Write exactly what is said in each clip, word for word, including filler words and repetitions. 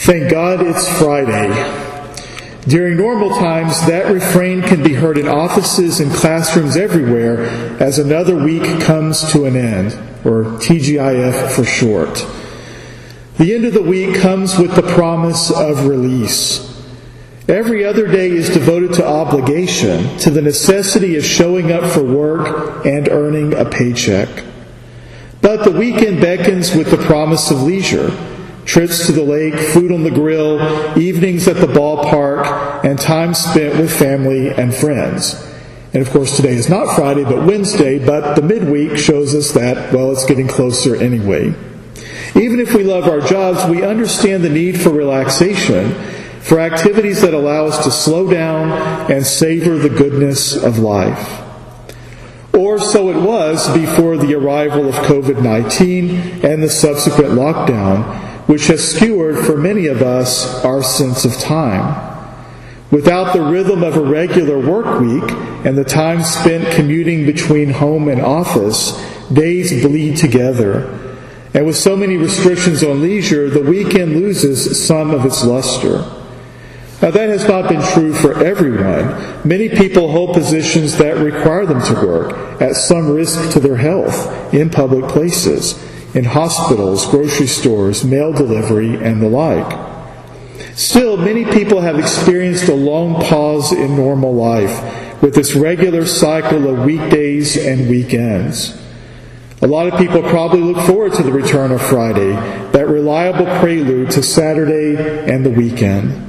Thank God it's Friday. During normal times, that refrain can be heard in offices and classrooms everywhere as another week comes to an end, or T G I F for short. The end of the week comes with the promise of release. Every other day is devoted to obligation, to the necessity of showing up for work and earning a paycheck. But the weekend beckons with the promise of leisure. Trips to the lake, food on the grill, evenings at the ballpark, and time spent with family and friends. And of course today is not Friday but Wednesday, but the midweek shows us that, well, it's getting closer anyway. Even if we love our jobs, we understand the need for relaxation, for activities that allow us to slow down and savor the goodness of life. Or so it was before the arrival of covid nineteen and the subsequent lockdown, which has skewered for many of us our sense of time. Without the rhythm of a regular work week and the time spent commuting between home and office, days bleed together. And with so many restrictions on leisure, the weekend loses some of its luster. Now that has not been true for everyone. Many people hold positions that require them to work, at some risk to their health, in public places, in hospitals, grocery stores, mail delivery, and the like. Still, many people have experienced a long pause in normal life with this regular cycle of weekdays and weekends. A lot of people probably look forward to the return of Friday, that reliable prelude to Saturday and the weekend.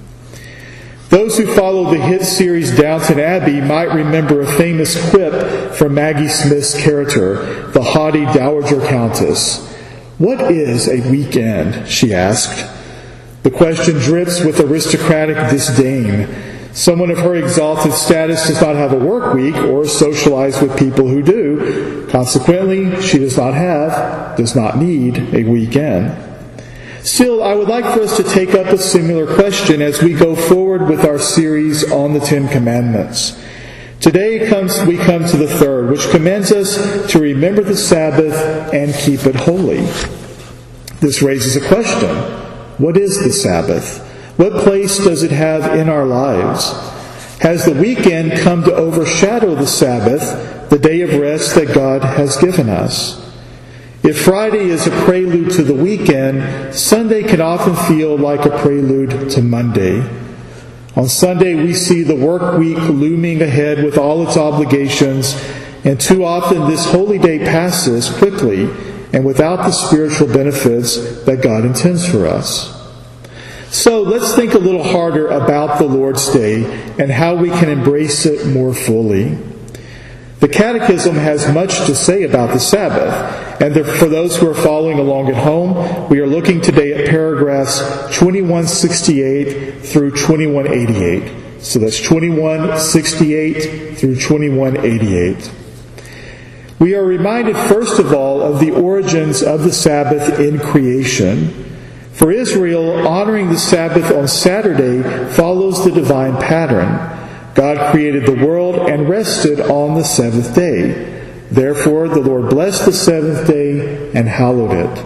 Those who follow the hit series Downton Abbey might remember a famous quip from Maggie Smith's character, the haughty Dowager Countess. "What is a weekend?" she asked. The question drips with aristocratic disdain. Someone of her exalted status does not have a work week or socialize with people who do. Consequently, she does not have, does not need a weekend. Still, I would like for us to take up a similar question as we go forward with our series on the Ten Commandments. Today comes, we come to the third, which commands us to remember the Sabbath and keep it holy. This raises a question. What is the Sabbath? What place does it have in our lives? Has the weekend come to overshadow the Sabbath, the day of rest that God has given us? If Friday is a prelude to the weekend, Sunday can often feel like a prelude to Monday. On Sunday, we see the work week looming ahead with all its obligations, and too often this holy day passes quickly and without the spiritual benefits that God intends for us. So let's think a little harder about the Lord's Day and how we can embrace it more fully. The Catechism has much to say about the Sabbath, and for those who are following along at home, we are looking today at paragraphs twenty-one sixty-eight through twenty-one eighty-eight. So that's twenty-one sixty-eight through twenty-one eighty-eight. We are reminded first of all of the origins of the Sabbath in creation. For Israel, honoring the Sabbath on Saturday follows the divine pattern. God created the world and rested on the seventh day. Therefore, the Lord blessed the seventh day and hallowed it.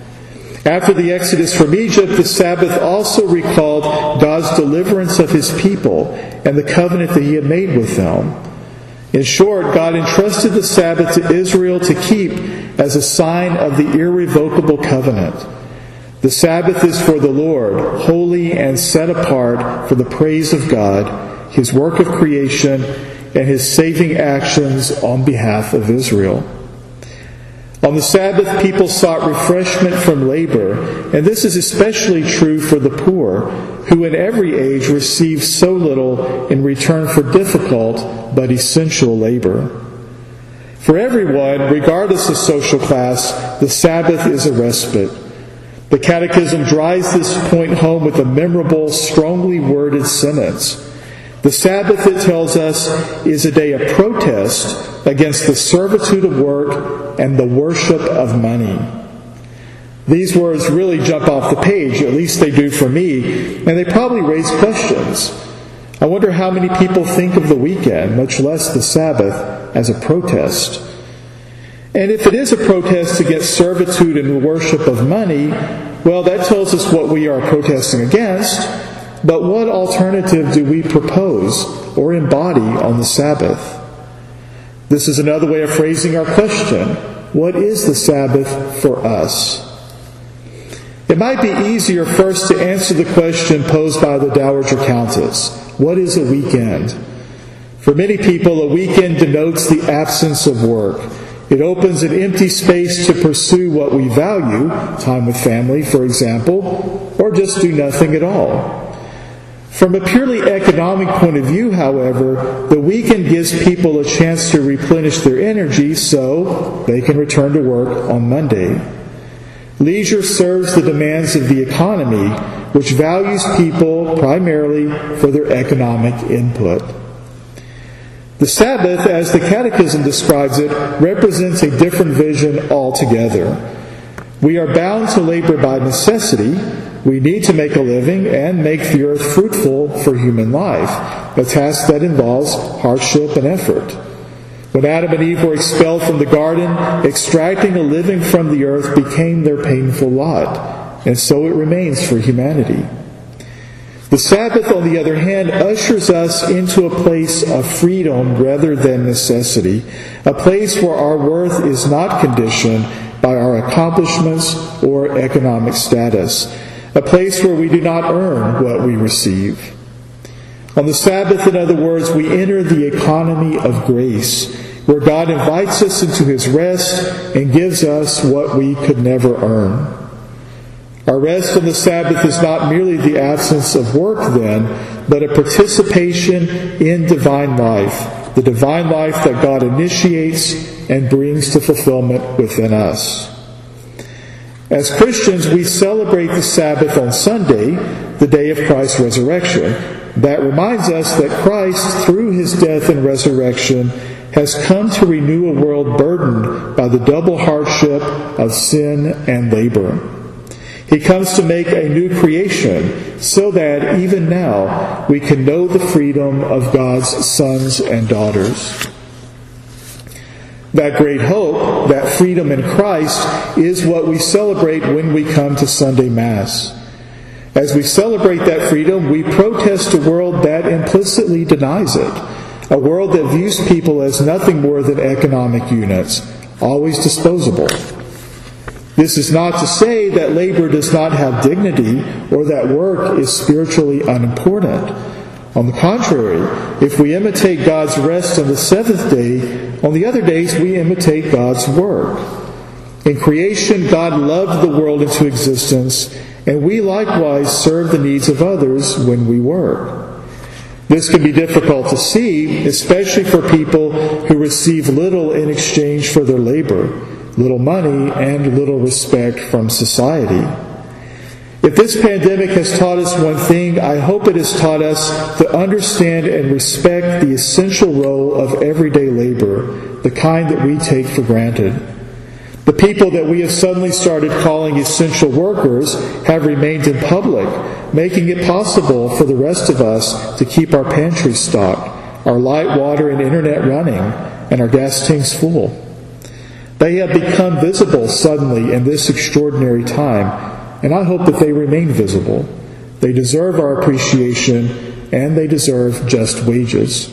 After the exodus from Egypt, the Sabbath also recalled God's deliverance of His people and the covenant that He had made with them. In short, God entrusted the Sabbath to Israel to keep as a sign of the irrevocable covenant. The Sabbath is for the Lord, holy and set apart for the praise of God, His work of creation, and His saving actions on behalf of Israel. On the Sabbath, people sought refreshment from labor, and this is especially true for the poor, who in every age receive so little in return for difficult but essential labor. For everyone, regardless of social class, the Sabbath is a respite. The Catechism drives this point home with a memorable, strongly worded sentence. The Sabbath, it tells us, is a day of protest against the servitude of work and the worship of money. These words really jump off the page, at least they do for me, and they probably raise questions. I wonder how many people think of the weekend, much less the Sabbath, as a protest. And if it is a protest against servitude and the worship of money, well, that tells us what we are protesting against. But what alternative do we propose or embody on the Sabbath? This is another way of phrasing our question. What is the Sabbath for us? It might be easier first to answer the question posed by the Dowager Countess. What is a weekend? For many people, a weekend denotes the absence of work. It opens an empty space to pursue what we value, time with family, for example, or just do nothing at all. From a purely economic point of view, however, the weekend gives people a chance to replenish their energy so they can return to work on Monday. Leisure serves the demands of the economy, which values people primarily for their economic input. The Sabbath, as the Catechism describes it, represents a different vision altogether. We are bound to labor by necessity. We need to make a living and make the earth fruitful for human life, a task that involves hardship and effort. When Adam and Eve were expelled from the garden, extracting a living from the earth became their painful lot, and so it remains for humanity. The Sabbath, on the other hand, ushers us into a place of freedom rather than necessity, a place where our worth is not conditioned by our accomplishments or economic status, a place where we do not earn what we receive. On the Sabbath, in other words, we enter the economy of grace, where God invites us into His rest and gives us what we could never earn. Our rest on the Sabbath is not merely the absence of work then, but a participation in divine life, the divine life that God initiates and brings to fulfillment within us. As Christians, we celebrate the Sabbath on Sunday, the day of Christ's resurrection. That reminds us that Christ, through His death and resurrection, has come to renew a world burdened by the double hardship of sin and labor. He comes to make a new creation so that even now we can know the freedom of God's sons and daughters. That great hope, that freedom in Christ, is what we celebrate when we come to Sunday Mass. As we celebrate that freedom, we protest a world that implicitly denies it, a world that views people as nothing more than economic units, always disposable. This is not to say that labor does not have dignity or that work is spiritually unimportant. On the contrary, if we imitate God's rest on the seventh day, on the other days we imitate God's work. In creation, God loved the world into existence, and we likewise serve the needs of others when we work. This can be difficult to see, especially for people who receive little in exchange for their labor, little money, and little respect from society. If this pandemic has taught us one thing, I hope it has taught us to understand and respect the essential role of everyday labor, the kind that we take for granted. The people that we have suddenly started calling essential workers have remained in public, making it possible for the rest of us to keep our pantry stocked, our light, water, and internet running, and our gas tanks full. They have become visible suddenly in this extraordinary time, and I hope that they remain visible. They deserve our appreciation, and they deserve just wages.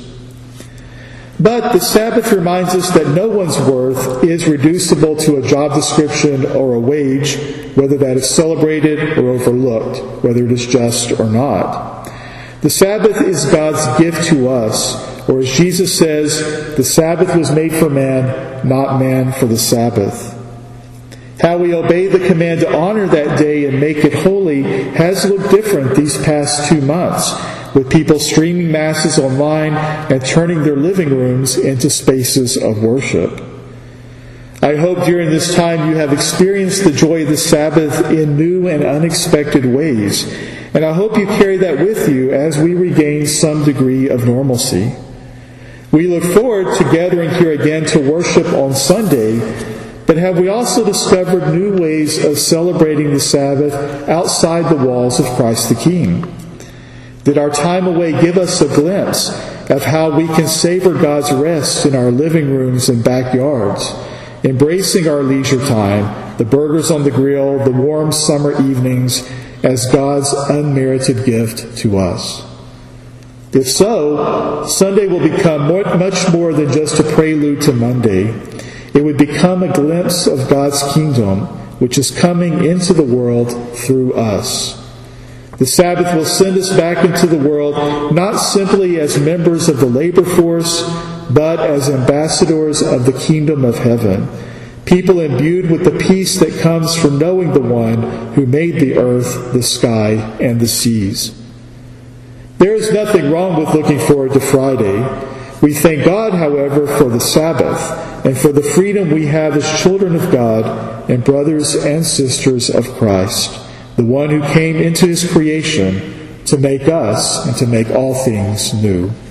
But the Sabbath reminds us that no one's worth is reducible to a job description or a wage, whether that is celebrated or overlooked, whether it is just or not. The Sabbath is God's gift to us, or as Jesus says, the Sabbath was made for man, not man for the Sabbath. How we obey the command to honor that day and make it holy has looked different these past two months, with people streaming masses online and turning their living rooms into spaces of worship. I hope during this time you have experienced the joy of the Sabbath in new and unexpected ways, and I hope you carry that with you as we regain some degree of normalcy. We look forward to gathering here again to worship on Sunday, but have we also discovered new ways of celebrating the Sabbath outside the walls of Christ the King? Did our time away give us a glimpse of how we can savor God's rest in our living rooms and backyards, embracing our leisure time, the burgers on the grill, the warm summer evenings, as God's unmerited gift to us. If so, Sunday will become more, much more than just a prelude to Monday. It would become a glimpse of God's kingdom, which is coming into the world through us. The Sabbath will send us back into the world not simply as members of the labor force, but as ambassadors of the kingdom of heaven, people imbued with the peace that comes from knowing the one who made the earth, the sky, and the seas. There is nothing wrong with looking forward to Friday. We thank God, however, for the Sabbath and for the freedom we have as children of God and brothers and sisters of Christ, the one who came into His creation to make us and to make all things new.